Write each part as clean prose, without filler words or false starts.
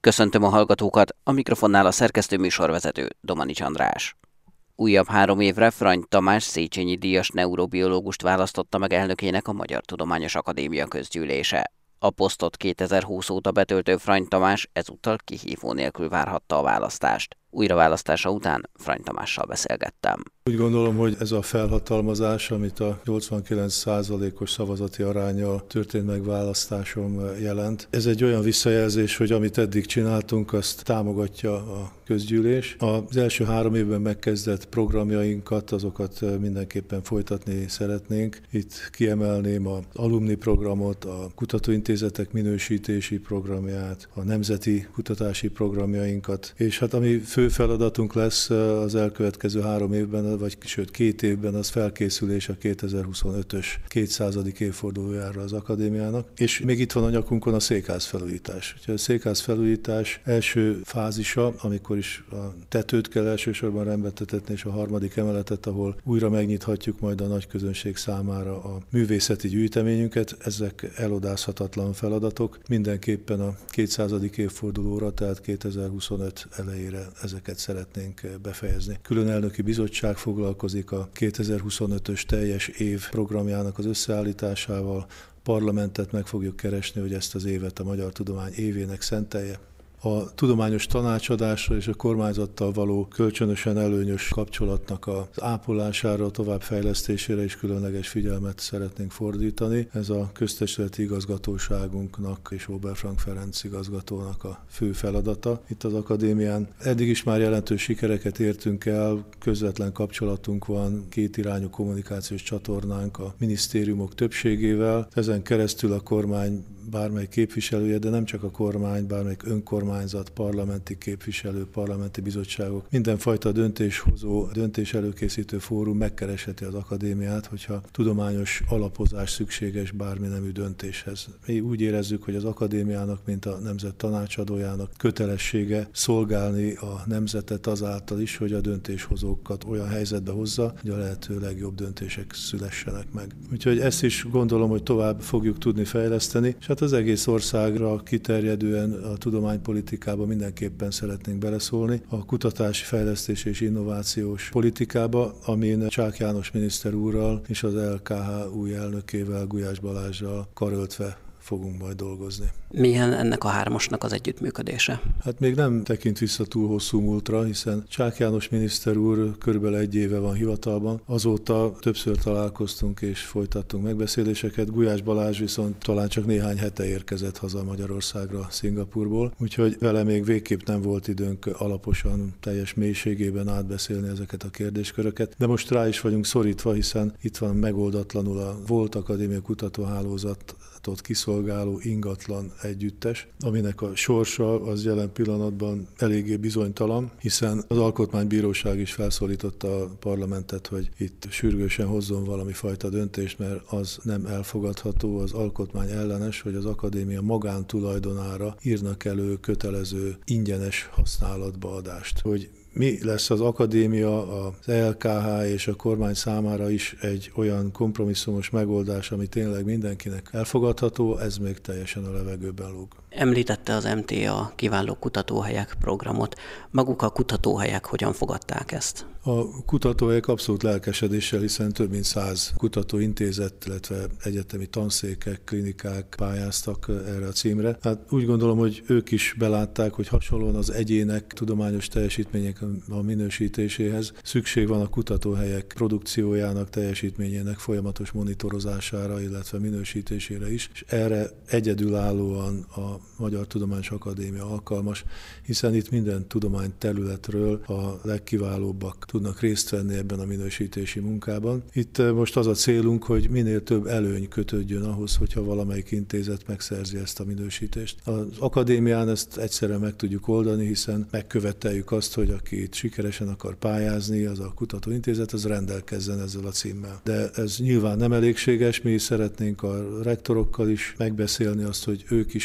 Köszöntöm a hallgatókat, a mikrofonnál a szerkesztő műsorvezető Domanics András. Újabb 3 évre Frany Tamás Széchenyi díjas neurobiológust választotta meg elnökének a Magyar Tudományos Akadémia közgyűlése. A posztot 2020 óta betöltő Frany Tamás ezúttal kihívó nélkül várhatta a választást. Újraválasztása után Frany Tamással beszélgettem. Úgy gondolom, hogy ez a felhatalmazás, amit a 89%-os szavazati aránnyal történt megválasztásom jelent, ez egy olyan visszajelzés, hogy amit eddig csináltunk, azt támogatja a közgyűlés. Az első 3 évben megkezdett programjainkat, azokat mindenképpen folytatni szeretnénk. Itt kiemelném az alumni programot, a kutatóintézetek minősítési programját, a nemzeti kutatási programjainkat, és hát ami fő feladatunk lesz az elkövetkező 3 évben, vagy sőt 2 évben, az felkészülés a 2025-ös 200. évfordulójára az akadémiának. És még itt van a nyakunkon a székházfelújítás. A székházfelújítás első fázisa, amikor is a tetőt kell elsősorban rendbe tetetni, és a 3. emeletet, ahol újra megnyithatjuk majd a nagy közönség számára a művészeti gyűjteményünket. Ezek elodázhatatlan feladatok. Mindenképpen a 200. évfordulóra, tehát 2025 elejére ezeket szeretnénk befejezni. Külön elnöki bizottság foglalkozik a 2025-ös teljes év programjának az összeállításával. Parlamentet meg fogjuk keresni, hogy ezt az évet a Magyar Tudomány évének szentelje. A tudományos tanácsadásra és a kormányzattal való kölcsönösen előnyös kapcsolatnak az ápolására, továbbfejlesztésére is különleges figyelmet szeretnénk fordítani. Ez a köztestületi igazgatóságunknak és Oberfrank Ferenc igazgatónak a fő feladata itt az akadémián. Eddig is már jelentős sikereket értünk el, közvetlen kapcsolatunk van, 2 irányú kommunikációs csatornánk a minisztériumok többségével. Ezen keresztül a kormány bármely képviselője, de nem csak a kormány, bármelyik önkormányzat, parlamenti képviselő, parlamenti bizottságok, mindenfajta döntéshozó, döntéselőkészítő fórum megkeresheti az akadémiát, hogyha tudományos alapozás szükséges bármi nemű döntéshez. Mi úgy érezzük, hogy az akadémiának, mint a nemzet tanácsadójának kötelessége szolgálni a nemzetet azáltal is, hogy a döntéshozókat olyan helyzetbe hozza, hogy a lehető legjobb döntések szülessenek meg. Úgyhogy ezt is gondolom, hogy tovább fogjuk tudni fejleszteni, és hát az egész országra kiterjedően a tudománypolitikába mindenképpen szeretnénk beleszólni. A kutatási, fejlesztés és innovációs politikába, amin Csák János miniszter úrral és az LKH új elnökével, Gulyás Balázssal karöltve fogunk majd dolgozni. Milyen ennek a 3-asnak az együttműködése? Hát még nem tekint vissza túl hosszú múltra, hiszen Csák János miniszter úr körülbelül 1 éve van hivatalban. Azóta többször találkoztunk és folytattunk megbeszéléseket. Gulyás Balázs viszont talán csak néhány hete érkezett haza Magyarországra Szingapurból, úgyhogy vele még végképp nem volt időnk alaposan, teljes mélységében átbeszélni ezeket a kérdésköröket. De most rá is vagyunk szorítva, hiszen itt van megoldatlanul a volt akadémia kutatóhálózatot kiszolgáló ingatlan együttes, aminek a sorsa az jelen pillanatban eléggé bizonytalan, hiszen az Alkotmánybíróság is felszólította a parlamentet, hogy itt sürgősen hozzon valami fajta döntést, mert az nem elfogadható, az alkotmány ellenes, hogy az akadémia magántulajdonára írnak elő kötelező ingyenes használatba adást. Hogy mi lesz az akadémia, az LKH és a kormány számára is egy olyan kompromisszumos megoldás, ami tényleg mindenkinek elfogadható, ez még teljesen a levegőben lóg. Említette az MTA kiváló kutatóhelyek programot. Maguk a kutatóhelyek hogyan fogadták ezt? A kutatóhelyek abszolút lelkesedéssel, hiszen több mint 100 kutatóintézet, illetve egyetemi tanszékek, klinikák pályáztak erre a címre. Hát úgy gondolom, hogy ők is belátták, hogy hasonlóan az egyének tudományos teljesítmények a minősítéséhez szükség van a kutatóhelyek produkciójának, teljesítményének folyamatos monitorozására, illetve minősítésére is, és erre egyedülállóan a Magyar Tudományos Akadémia alkalmas, hiszen itt minden tudományterületről a legkiválóbbak tudnak részt venni ebben a minősítési munkában. Itt most az a célunk, hogy minél több előny kötődjön ahhoz, hogyha valamelyik intézet megszerzi ezt a minősítést. Az akadémián ezt egyszerre meg tudjuk oldani, hiszen megköveteljük azt, hogy aki itt sikeresen akar pályázni, az a kutatóintézet, az rendelkezzen ezzel a címmel. De ez nyilván nem elégséges, mi szeretnénk a rektorokkal is megbeszélni azt, hogy ők is használják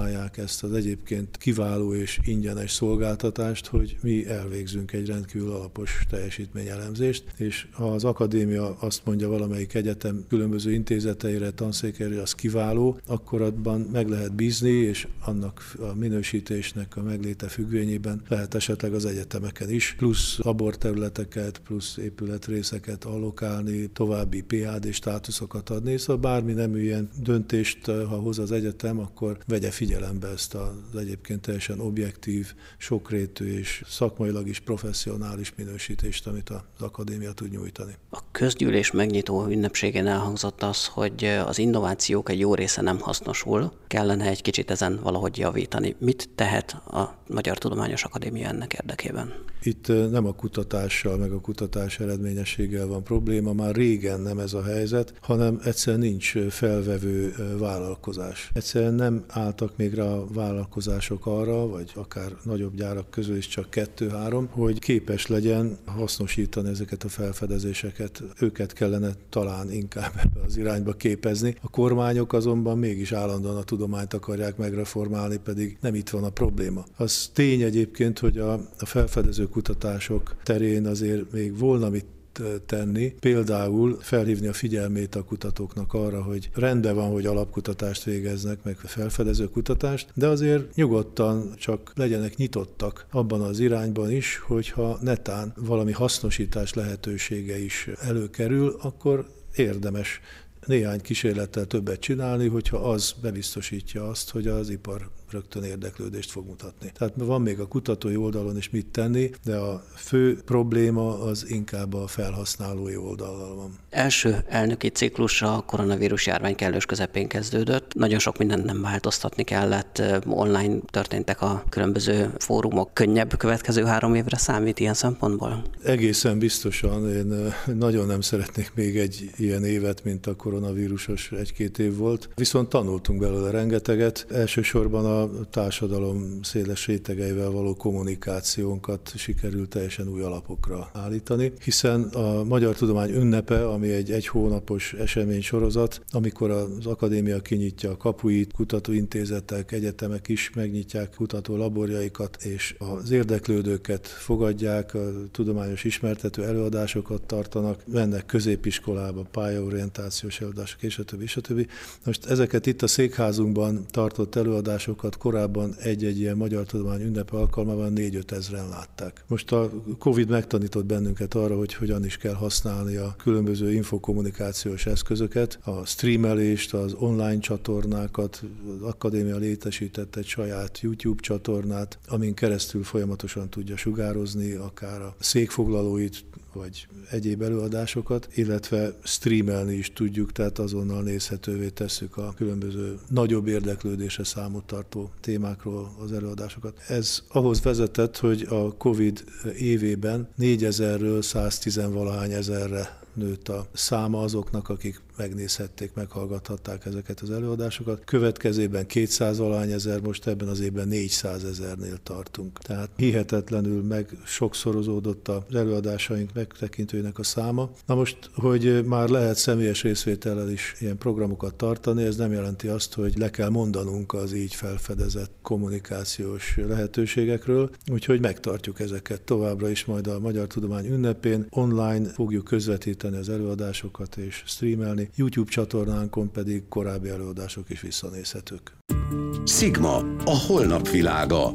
használják ezt az egyébként kiváló és ingyenes szolgáltatást, hogy mi elvégzünk egy rendkívül alapos teljesítményelemzést, és ha az akadémia azt mondja valamelyik egyetem különböző intézeteire, tanszékeire, az kiváló, akkor abban meg lehet bízni, és annak a minősítésnek a megléte függvényében lehet esetleg az egyetemeken is, plusz laborterületeket, plusz épületrészeket allokálni, további PhD státuszokat adni, szóval bármi nemű ilyen döntést, ha hoz az egyetem, akkor vegye figyelembe ezt az egyébként teljesen objektív, sokrétű és szakmailag is professzionális minősítést, amit az akadémia tud nyújtani. A közgyűlés megnyitó ünnepségén elhangzott az, hogy az innovációk egy jó része nem hasznosul, kellene egy kicsit ezen valahogy javítani. Mit tehet a Magyar Tudományos Akadémia ennek érdekében? Itt nem a kutatással, meg a kutatás eredményességgel van probléma, már régen nem ez a helyzet, hanem egyszerűen nincs felvevő vállalkozás. Egyszerűen nem álltak még rá a vállalkozások arra, vagy akár nagyobb gyárak közül is csak 2-3, hogy képes legyen hasznosítani ezeket a felfedezéseket. Őket kellene talán inkább ebbe az irányba képezni. A kormányok azonban mégis állandóan a tudományt akarják megreformálni, pedig nem itt van a probléma. Az tény egyébként, hogy a felfedező kutatások terén azért még volna mit tenni, például felhívni a figyelmét a kutatóknak arra, hogy rendben van, hogy alapkutatást végeznek, meg felfedező kutatást, de azért nyugodtan csak legyenek nyitottak abban az irányban is, hogyha netán valami hasznosítás lehetősége is előkerül, akkor érdemes néhány kísérlettel többet csinálni, hogyha az bebiztosítja azt, hogy az ipar rögtön érdeklődést fog mutatni. Tehát van még a kutatói oldalon is mit tenni, de a fő probléma az inkább a felhasználói oldallal van. Első elnöki ciklus a koronavírus járvány kellős közepén kezdődött. Nagyon sok mindent nem változtatni kellett, online történtek a különböző fórumok. Könnyebb következő 3 évre számít ilyen szempontból? Egészen biztosan. Én nagyon nem szeretnék még egy ilyen évet, mint a koronavírusos 1-2 év volt. Viszont tanultunk belőle rengeteget. Elsősorban a társadalom széles rétegeivel való kommunikációnkat sikerült teljesen új alapokra állítani, hiszen a Magyar Tudomány ünnepe, ami egy hónapos eseménysorozat, amikor az akadémia kinyitja a kapuit, kutatóintézetek, egyetemek is megnyitják kutatólaborjaikat, és az érdeklődőket fogadják, a tudományos ismertető előadásokat tartanak, mennek középiskolába, pályaorientációs előadások, és a többi. Most ezeket itt a székházunkban tartott előadásokat korábban egy-egy ilyen Magyar Tudomány ünnepe alkalmával 4-5 ezren látták. Most a Covid megtanított bennünket arra, hogy hogyan is kell használni a különböző infokommunikációs eszközöket, a streamelést, az online csatornákat, az akadémia létesített egy saját YouTube csatornát, amin keresztül folyamatosan tudja sugározni akár a székfoglalóit, vagy egyéb előadásokat, illetve streamelni is tudjuk, tehát azonnal nézhetővé tesszük a különböző nagyobb érdeklődésre számot tartó témákról az előadásokat. Ez ahhoz vezetett, hogy a Covid évében 4000-ről 110-valahány ezerre nőtt a száma azoknak, akik megnézhették, meghallgathatták ezeket az előadásokat. Következében 200-valahány ezer, most ebben az évben 400 000-nél tartunk. Tehát hihetetlenül meg sokszorozódott az előadásaink megtekintőinek a száma. Na most, hogy már lehet személyes részvétellel is ilyen programokat tartani, ez nem jelenti azt, hogy le kell mondanunk az így felfedezett kommunikációs lehetőségekről, úgyhogy megtartjuk ezeket továbbra is, majd a Magyar Tudomány ünnepén online fogjuk közvetíteni az előadásokat és streamelni, YouTube csatornánkon pedig korábbi előadások is visszanézhetők. Sigma, a holnap világa.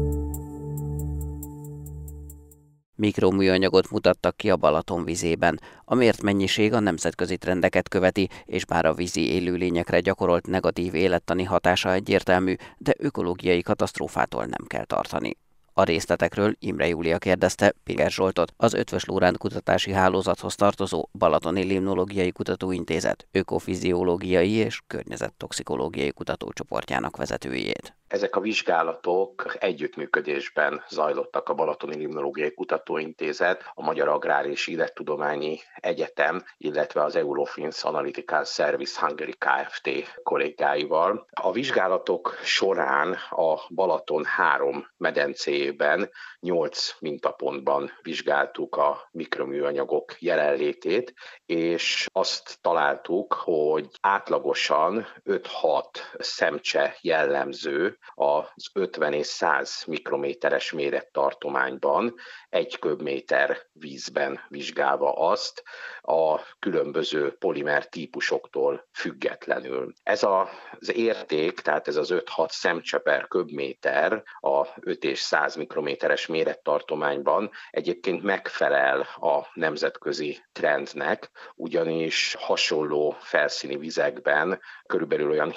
Mikroműanyagot mutattak ki a Balaton vizében. A mért mennyiség a nemzetközi trendeket követi, és bár a vízi élőlényekre gyakorolt negatív élettani hatása egyértelmű, de ökológiai katasztrófától nem kell tartani. A részletekről Imre Júlia kérdezte Pinger Zsoltot, az Eötvös Loránd Kutatási Hálózathoz tartozó Balatoni Limnológiai Kutatóintézet ökofiziológiai és környezettoxikológiai kutatócsoportjának vezetőjét. Ezek a vizsgálatok együttműködésben zajlottak a Balatoni Limnológiai Kutatóintézet, a Magyar Agrár és Élettudományi Egyetem, illetve az Eurofins Analytical Service Hungary Kft. Kollégáival. A vizsgálatok során a Balaton 3 medencéjében 8 mintapontban vizsgáltuk a mikroműanyagok jelenlétét, és azt találtuk, hogy átlagosan 5-6 szemcse jellemző az 50 és 100 mikrométeres mérettartományban, 1 köbméter vízben vizsgálva azt a különböző polimer típusoktól függetlenül. Ez az érték, tehát ez az 5-6 szemcse per köbméter a 5 és 100 mikrométeres mérettartományban egyébként megfelel a nemzetközi trendnek, ugyanis hasonló felszíni vizekben körülbelül olyan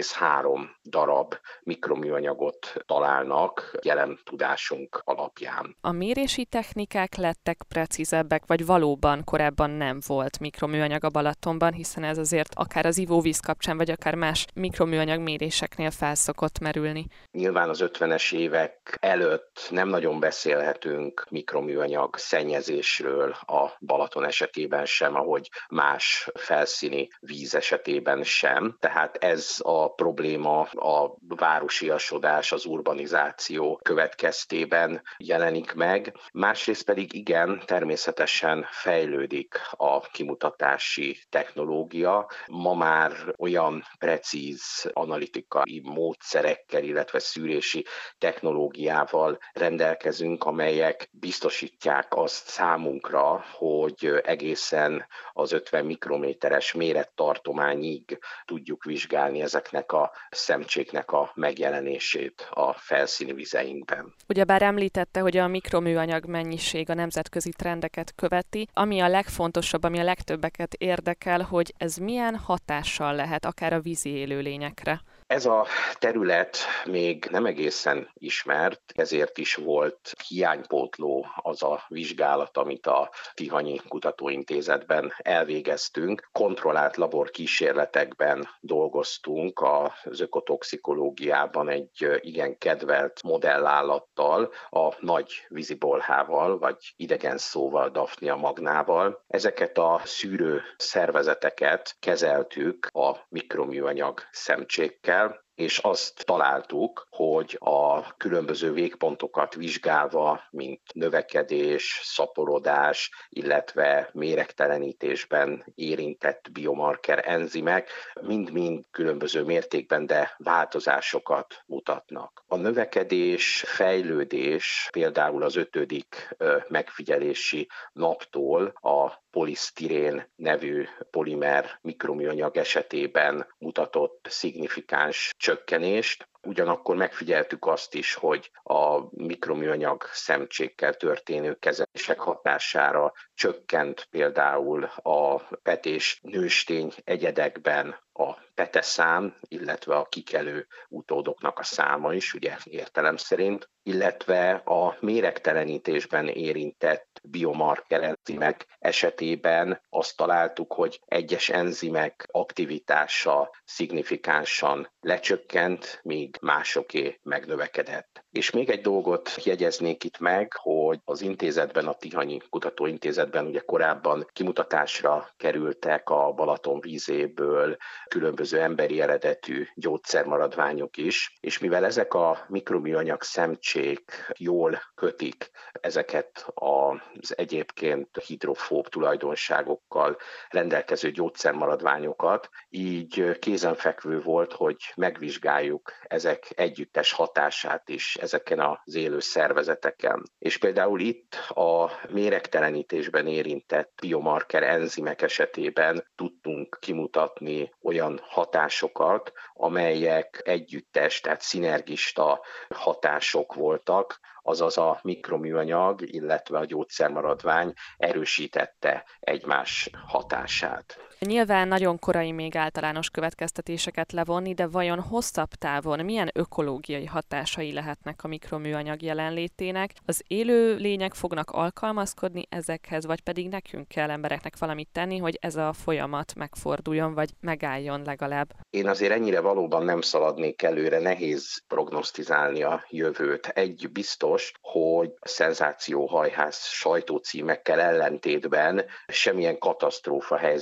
7,3 darab mikroműanyagot találnak jelen tudásunk alapján. A mérési technikák lettek precízebbek, vagy valóban korábban nem volt mikroműanyag a Balatonban, hiszen ez azért akár az ivóvíz kapcsán, vagy akár más mikroműanyag méréseknél fel szokott merülni? Nyilván az 50-es évek előtt nem nagyon beszélhetünk mikroműanyag szennyezésről a Balaton esetében sem, ahogy más felszíni víz esetében sem. Tehát ez a probléma a városiasodás, az urbanizáció következtében jelenik meg. Másrészt pedig igen, természetesen fejlődik a kimutatási technológia. Ma már olyan precíz analitikai módszerekkel, illetve szűrési technológiával rendelkezünk, amelyek biztosítják azt számunkra, hogy egészen az 50 mikrométeres mérettartományig tudjuk vizsgálni ezeknek a szemcséknek a megjelenését a felszíni vizeinkben. Ugyebár említette, hogy a mikroműanyag mennyiség a nemzetközi trendeket követi. Ami a legfontosabb, ami a legtöbbeket érdekel, hogy ez milyen hatással lehet akár a vízi élőlényekre. Ez a terület még nem egészen ismert, ezért is volt hiánypótló az a vizsgálat, amit a Tihanyi Kutatóintézetben elvégeztünk. Kontrollált laborkísérletekben dolgoztunk az ökotoxikológiában egy igen kedvelt modellállattal, a nagy vízibolhával, vagy idegen szóval Daphnia magnával. Ezeket a szűrő szervezeteket kezeltük a mikroműanyag szemcsékkel, és azt találtuk, hogy a különböző végpontokat vizsgálva, mint növekedés, szaporodás, illetve méregtelenítésben érintett biomarker enzimek mind-mind különböző mértékben, de változásokat mutatnak. A növekedés, fejlődés például az 5. megfigyelési naptól a polisztirén nevű polimer mikroműanyag esetében mutatott szignifikáns csökkenést. Ugyanakkor megfigyeltük azt is, hogy a mikroműanyag szemcsékkel történő kezelések hatására csökkent például a PET és nőstény egyedekben a peteszám, illetve a kikelő utódoknak a száma is, ugye értelemszerint, illetve a méregtelenítésben érintett biomarker enzimek esetében azt találtuk, hogy egyes enzimek aktivitása szignifikánsan lecsökkent, míg másoké megnövekedett. És még egy dolgot jegyeznék itt meg, hogy az intézetben, a Tihanyi Kutatóintézetben ugye korábban kimutatásra kerültek a Balaton vízéből különböző emberi eredetű gyógyszermaradványok is, és mivel ezek a mikroműanyag szemcsék jól kötik ezeket az egyébként hidrofób tulajdonságokkal rendelkező gyógyszermaradványokat, így kézenfekvő volt, hogy megvizsgáljuk ezek együttes hatását is ezeken az élő szervezeteken. És például itt a méregtelenítésben érintett biomarker enzimek esetében tudtunk kimutatni olyan hatásokat, amelyek együttes, tehát szinergista hatások voltak, azaz a mikroműanyag, illetve a gyógyszermaradvány erősítette egymás hatását. Nyilván nagyon korai még általános következtetéseket levonni, de vajon hosszabb távon milyen ökológiai hatásai lehetnek a mikroműanyag jelenlétének? Az élő lények fognak alkalmazkodni ezekhez, vagy pedig nekünk kell embereknek valamit tenni, hogy ez a folyamat megforduljon, vagy megálljon legalább? Én azért ennyire valóban nem szaladnék előre, nehéz prognosztizálni a jövőt. Egy biztos, hogy szenzációhajhász sajtócímekkel ellentétben semmilyen katasztrófa helyzet nincs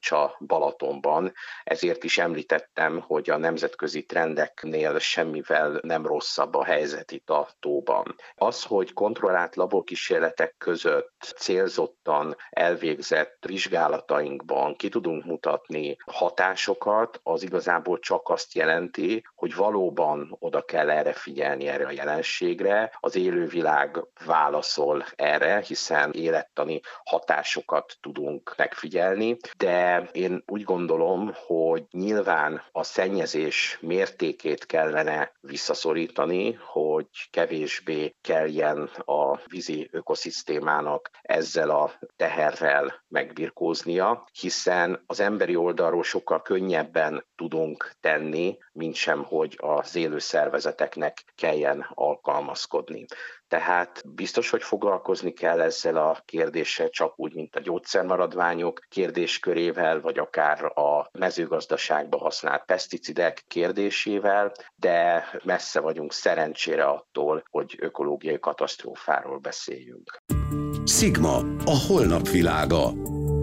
nincs a Balatonban, ezért is említettem, hogy a nemzetközi trendeknél semmivel nem rosszabb a helyzet itt a tóban. Az, hogy kontrollált laborkísérletek között célzottan elvégzett vizsgálatainkban ki tudunk mutatni hatásokat, az igazából csak azt jelenti, hogy valóban oda kell erre figyelni, erre a jelenségre. Az élővilág válaszol erre, hiszen élettani hatásokat tudunk megfigyelni, de én úgy gondolom, hogy nyilván a szennyezés mértékét kellene visszaszorítani, hogy kevésbé kelljen a vízi ökoszisztémának ezzel a teherrel megbirkóznia, hiszen az emberi oldalról sokkal könnyebben tudunk tenni, mint sem, hogy az élő szervezeteknek kelljen alkalmazkodni. Tehát biztos, hogy foglalkozni kell ezzel a kérdéssel, csak úgy, mint a gyógyszermaradványok kérdéskörével, vagy akár a mezőgazdaságban használt peszticidek kérdésével, de messze vagyunk szerencsére attól, hogy ökológiai katasztrófáról beszéljünk. Sigma, a holnap világa.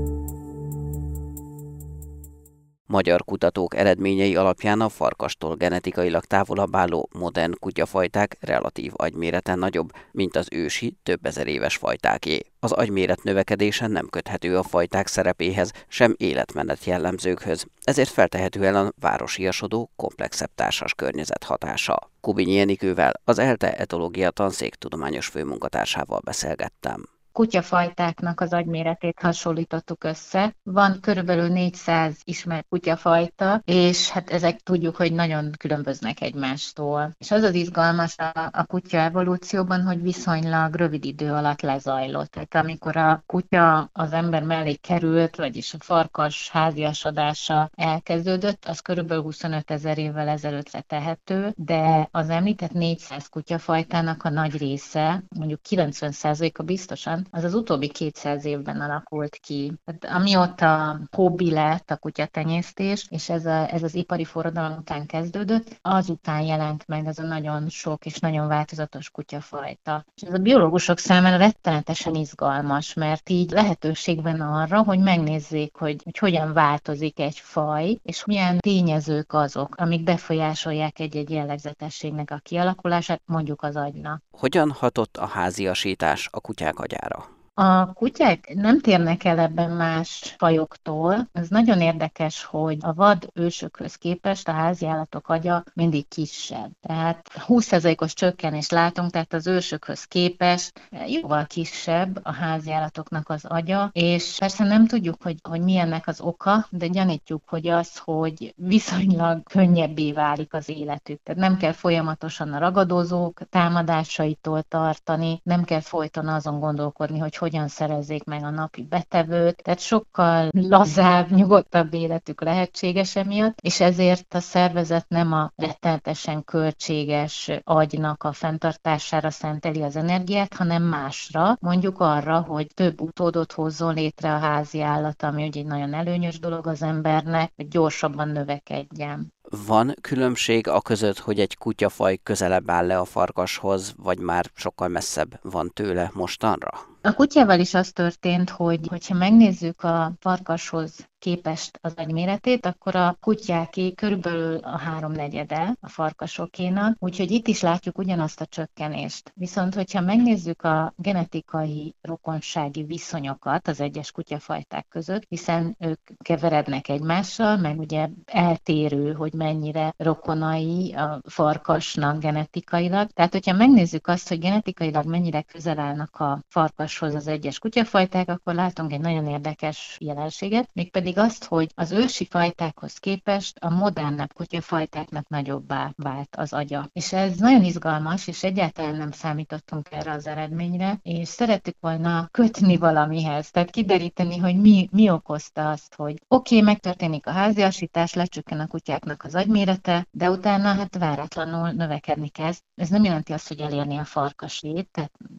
Magyar kutatók eredményei alapján a farkastól genetikailag távolabb álló modern kutyafajták relatív agyméreten nagyobb, mint az ősi, több ezer éves fajtáké. Az agyméret növekedése nem köthető a fajták szerepéhez, sem életmenet jellemzőkhöz, ezért feltehetően a városiasodó, komplexebb társas környezet hatása. Kubinyi Enikővel, az ELTE etológia tanszék tudományos főmunkatársával beszélgettem. Kutyafajtáknak az agyméretét hasonlítottuk össze. Van körülbelül 400 ismert kutyafajta, és hát ezek tudjuk, hogy nagyon különböznek egymástól. És az az izgalmas a kutya evolúcióban, hogy viszonylag rövid idő alatt lezajlott. Tehát amikor a kutya az ember mellé került, vagyis a farkas háziasodása elkezdődött, az körülbelül 25 000 évvel ezelőttre tehető, de az említett 400 kutyafajtának a nagy része, mondjuk 90%-a biztosan, az utóbbi 200 évben alakult ki. Tehát, amióta hobbi lett a kutyatenyésztés, és ez az ipari forradalom után kezdődött, azután jelent meg ez a nagyon sok és nagyon változatos kutyafajta. És ez a biológusok számára rettenetesen izgalmas, mert így lehetőség van arra, hogy megnézzék, hogy hogyan változik egy faj, és milyen tényezők azok, amik befolyásolják egy-egy jellegzetességnek a kialakulását, mondjuk az agynak. Hogyan hatott a háziasítás a kutyák agyára? A kutyák nem térnek el ebben más fajoktól. Ez nagyon érdekes, hogy a vad ősökhöz képest a háziállatok agya mindig kisebb. Tehát 20%-os csökkenést látunk, tehát az ősökhöz képest jóval kisebb a háziállatoknak az agya, és persze nem tudjuk, hogy mi ennek az oka, de gyanítjuk, hogy az, hogy viszonylag könnyebbé válik az életük. Tehát nem kell folyamatosan a ragadozók támadásaitól tartani, nem kell folyton azon gondolkodni, hogy hogyan szerezzék meg a napi betevőt, tehát sokkal lazább, nyugodtabb életük lehetséges emiatt, és ezért a szervezet nem a rettenetesen költséges agynak a fenntartására szenteli az energiát, hanem másra, mondjuk arra, hogy több utódot hozzon létre a házi állat, ami ugye egy nagyon előnyös dolog az embernek, hogy gyorsabban növekedjen. Van különbség a között, hogy egy kutyafaj közelebb áll le a farkashoz, vagy már sokkal messzebb van tőle mostanra? A kutyával is az történt, hogyha megnézzük a farkashoz képest az agyméretét, akkor a kutyáké körülbelül a 3/4 a farkasokénak, úgyhogy itt is látjuk ugyanazt a csökkenést. Viszont, hogyha megnézzük a genetikai rokonsági viszonyokat az egyes kutyafajták között, hiszen ők keverednek egymással, meg ugye eltérő, hogy mennyire rokonai a farkasnak genetikailag. Tehát, hogyha megnézzük azt, hogy genetikailag mennyire közel állnak a farkashoz az egyes kutyafajták, akkor látunk egy nagyon érdekes jelenséget, mégpedig azt, hogy az ősi fajtákhoz képest a modernebb kutyafajtáknak nagyobbá vált az agya. És ez nagyon izgalmas, és egyáltalán nem számítottunk erre az eredményre, és szerettük volna kötni valamihez, tehát kideríteni, hogy mi okozta azt, hogy megtörténik a háziasítás, lecsökken a kutyáknak az agymérete, de utána váratlanul növekedni kezd. Ez nem jelenti azt, hogy elérni a farkasét, tehát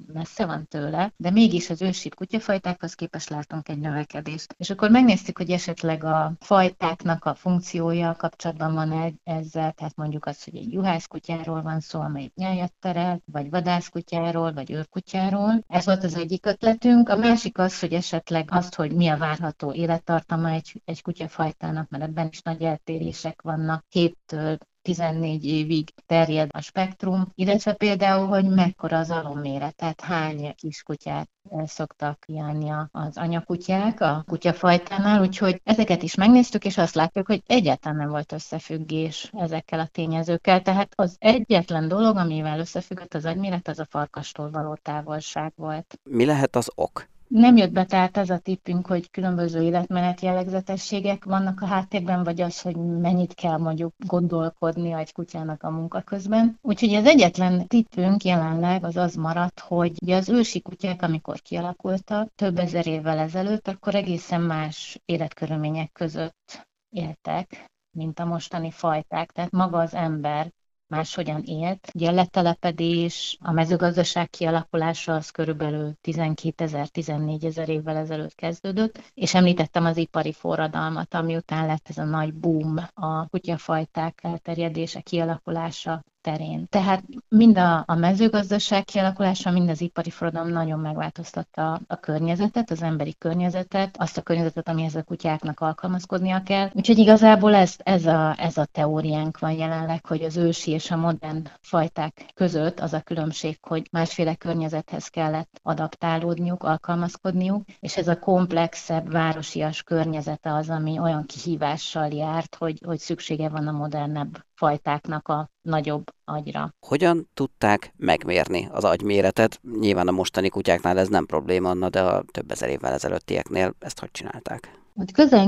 messze van tőle, de mégis az ősi kutyafajtákhoz képest látunk egy növekedést. És akkor megnéztük, hogy esetleg a fajtáknak a funkciója kapcsolatban van ezzel, tehát mondjuk az, hogy egy juhászkutyáról van szó, amelyik nyájat terel, vagy vadászkutyáról, vagy őrkutyáról. Ez volt az egyik ötletünk. A másik az, hogy esetleg azt, hogy mi a várható élettartama egy kutyafajtának, mert ebben is nagy eltérések vannak, 7-től 14 évig terjed a spektrum, illetve például, hogy mekkora az alomméret, tehát hány kiskutyát szoktak járni az anyakutyák a kutyafajtánál, úgyhogy ezeket is megnéztük, és azt látjuk, hogy egyáltalán nem volt összefüggés ezekkel a tényezőkkel, tehát az egyetlen dolog, amivel összefüggött az agyméret, az a farkastól való távolság volt. Mi lehet az ok? Nem jött be tehát az a tippünk, hogy különböző életmenet jellegzetességek vannak a háttérben, vagy az, hogy mennyit kell mondjuk gondolkodni egy kutyának a munka közben. Úgyhogy az egyetlen tippünk jelenleg az maradt, hogy ugye az ősi kutyák, amikor kialakultak több ezer évvel ezelőtt, akkor egészen más életkörülmények között éltek, mint a mostani fajták. Tehát maga az ember máshogyan élt. Ugye a letelepedés, a mezőgazdaság kialakulása az körülbelül 12 000, 14 000 évvel ezelőtt kezdődött, és említettem az ipari forradalmat, ami után lett ez a nagy boom a kutyafajták elterjedése, kialakulása terén. Tehát mind a mezőgazdaság kialakulása, mind az ipari forradalom nagyon megváltoztatta a környezetet, az emberi környezetet, azt a környezetet, amihez a kutyáknak alkalmazkodnia kell. Úgyhogy igazából ez a teóriánk van jelenleg, hogy az ősi és a modern fajták között az a különbség, hogy másféle környezethez kellett adaptálódniuk, alkalmazkodniuk, és ez a komplexebb, városias környezete az, ami olyan kihívással járt, hogy szüksége van a modernebb fajtáknak a nagyobb agyra. Hogyan tudták megmérni az agyméretet? Nyilván a mostani kutyáknál ez nem probléma, de a több ezer évvel ezelőttieknél ezt hogy csinálták? Közel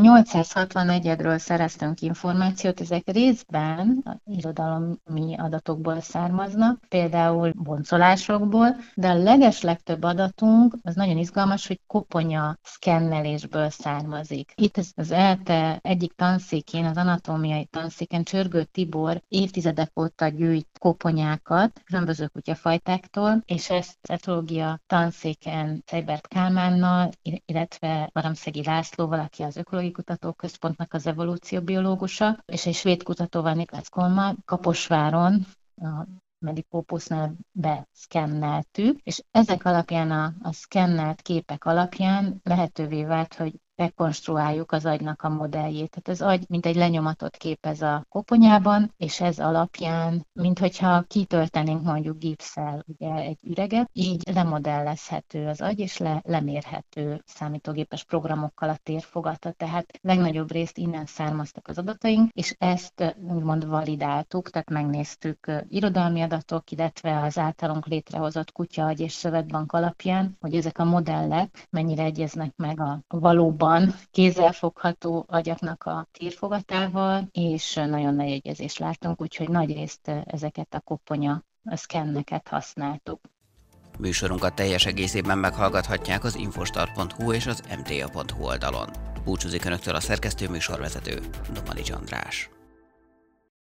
861-ről szereztünk információt, ezek részben irodalmi adatokból származnak, például boncolásokból, de a legeslegtöbb adatunk, az nagyon izgalmas, hogy koponya szkennelésből származik. Itt az ELTE egyik tanszékén, az anatómiai tanszéken Csörgő Tibor évtizedek óta gyűjt koponyákat különböző kutyafajtáktól, és ezt az etológia tanszéken Seibert Kálmánnal, illetve Varamszegi Lászlóval, aki az Ökológiai Kutatóközpontnak az evolúcióbiológusa, és egy svéd kutatóval, Niklas Kolma, Kaposváron, a Medipopusnál beszkenneltük, és ezek alapján a szkennelt képek alapján lehetővé vált, hogy rekonstruáljuk az agynak a modelljét. Tehát az agy mint egy lenyomatot képez a koponyában, és ez alapján, minthogyha kitöltenénk mondjuk gipsszel ugye egy üreget, így lemodellezhető az agy, és lemérhető számítógépes programokkal a térfogata. Tehát legnagyobb részt innen származtak az adataink, és ezt úgymond validáltuk, tehát megnéztük irodalmi adatok, illetve az általunk létrehozott kutya-agy és szövetbank alapján, hogy ezek a modellek mennyire egyeznek meg a valóban kézzelfogható agyaknak a térfogatával, és nagyon nagy egyezést láttunk, úgyhogy nagyrészt ezeket a koponya szkenneket használtuk. Műsorunkat teljes egészében meghallgathatják az infostart.hu és az mta.hu oldalon. Búcsúzik Önöktől a szerkesztő műsorvezető, Domanics András.